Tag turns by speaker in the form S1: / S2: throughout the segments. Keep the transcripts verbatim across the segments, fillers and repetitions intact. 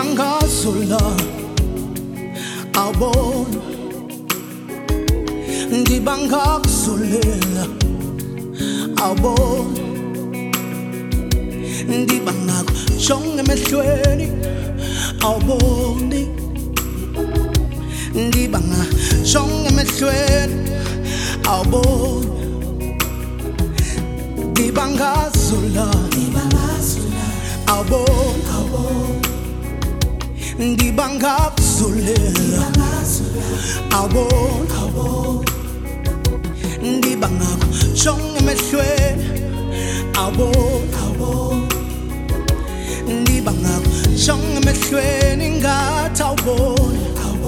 S1: Ndibangazula awubona, ndibangakuzulela awubona, ndibangakujonga emehlweni awuboni, ndibangakujonga emehlweni awuboni, ndibangazula awubona, ndibangakuzulela awubona, ndibangakujonga emehlweni awubona, ndibangakujonga emehlweni ngathi awubona,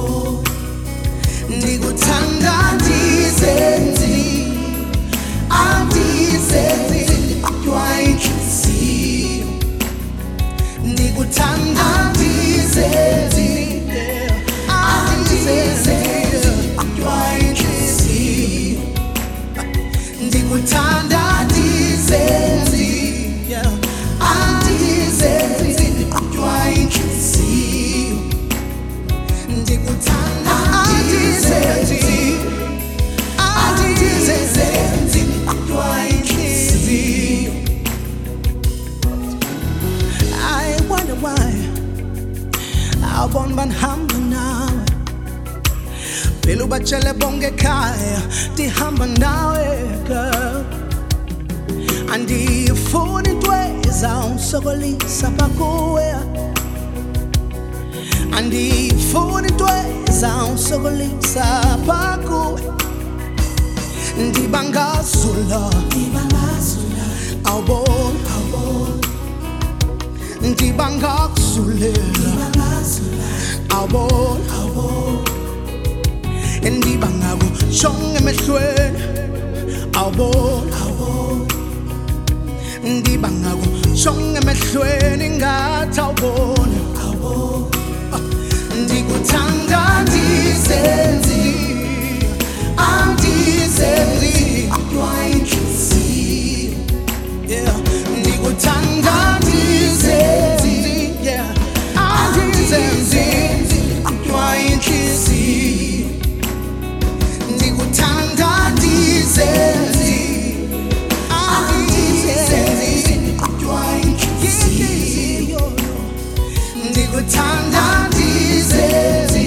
S1: ndikuthanda ndizenzi andizenzi twayinhliziyo, ndikuthanda ndizenzi andizenzi twayinhliziyo, ndikuthanda ndizenzi andizenzi twayinhliziyo, ndikuthanda ndizenzi andizenzi twayinhliziyo. I wonder why awubona banihamba nawe, phela ubatshele bonke ekhaya ndihamba nawe girl. Andifuni into ezawusokolisa bakuwe, andifuni into ezawusokolisa bakuwe, ndibangazula awubona, ndibangakuzulela awubona, ndibangakujonga emehlweni awubona, ndibangakujonga emehlweni ngathi awubona, ndikuthanda ndizenzi andizenzi twayinhliziyo, yeah, ndikuthanda ndizenzi andizenzi twayinhliziyo, ndikuthanda ndizenzi andizenzi twayinhliziyo, ndikuthanda ndizenzi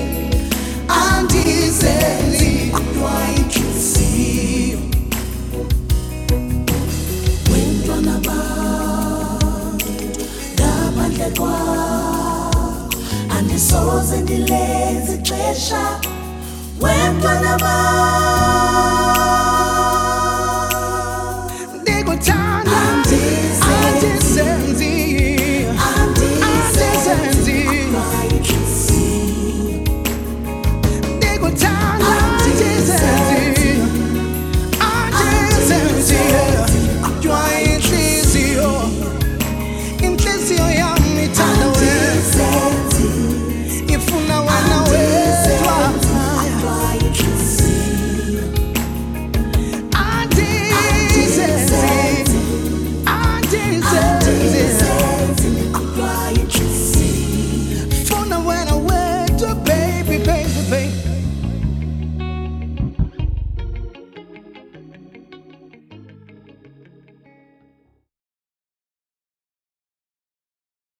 S1: andizenzi twayinhliziyo. Wentwana bantu ngaphandle kwakho andisoze ndilenze ixesha, wentwana bantu